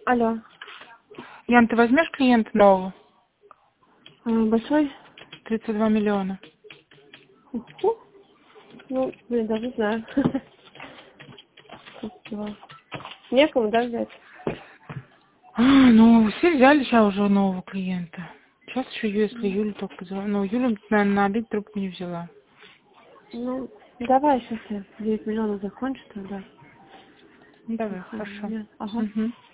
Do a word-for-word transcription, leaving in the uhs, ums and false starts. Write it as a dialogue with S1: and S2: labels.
S1: Алло.
S2: Ян, ты возьмешь клиента нового?
S1: А, большой?
S2: тридцать два миллиона.
S1: Уху. Ну, блин, даже не знаю. Некому, да, взять?
S2: А, ну, все взяли сейчас уже нового клиента. Сейчас еще, если
S1: Ну,
S2: Юля только позвала. Ну, Юля, наверное, на обед трубку не взяла.
S1: ну, давай сейчас я девять миллионов закончу тогда.
S2: Ну, давай,
S1: Телефон у
S2: хорошо.
S1: меня. Ага.
S2: Угу.